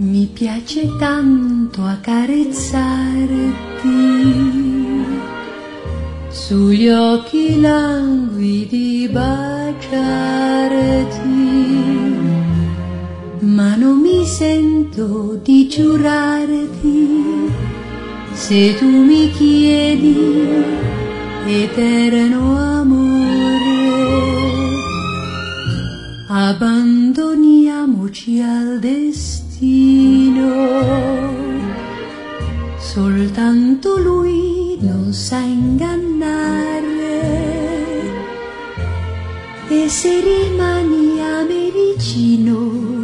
Mi piace tanto accarezzarti sugli occhi languidi, baciarti, ma non mi sento di giurarti se tu mi chiedi eterno amore. Abbandoniamoci al destino, soltanto lui non sa ingannare, e se rimani a me vicino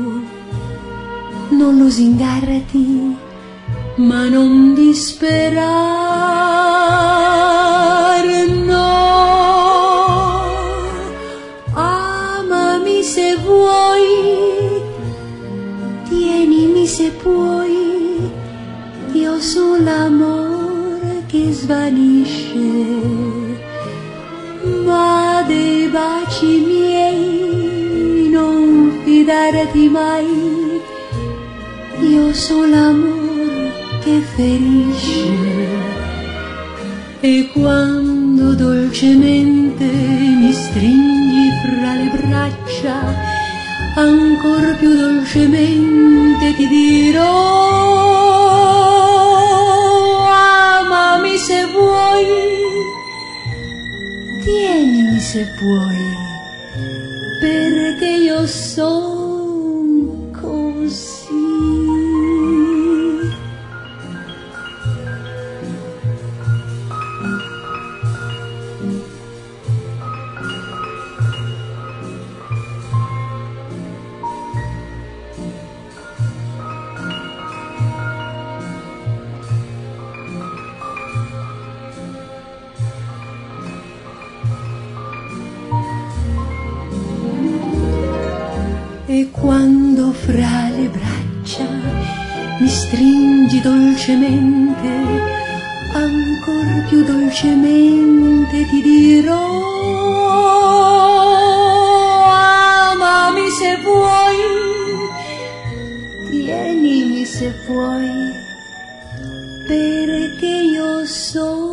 non lusingarti, ma non disperare, no. Amami se vuoi, tienimi se puoi, io sono l'amore che svanisce, ma dei baci miei non fidarti mai, io sono l'amore che ferisce. E quando dolcemente mi stringi fra le braccia, ancor più dolcemente ti dirò: amami se vuoi, tienimi se puoi, perché io son così. E quando fra le braccia mi stringi dolcemente, ancor più dolcemente ti dirò: amami se vuoi, tienimi se puoi, perché io so